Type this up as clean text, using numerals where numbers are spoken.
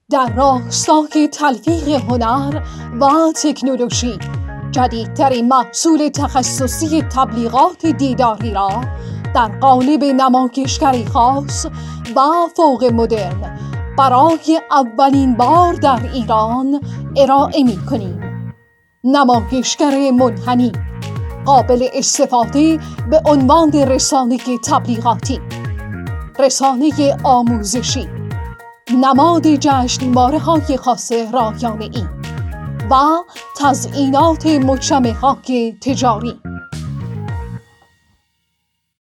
در راستای تلفیق هنر و تکنولوژی جدیدترین محصول تخصصی تبلیغات دیداری را در قالب نمایشگری خاص و فوق مدرن برای اولین بار در ایران ارائه می‌کنیم. نمایشگر منحنی قابل استفاده به عنوان رسانه تبلیغاتی، رسانه آموزشی، نماد جشنواره‌های خاص رایانه‌ای و تزیینات مجتمع‌های تجاری.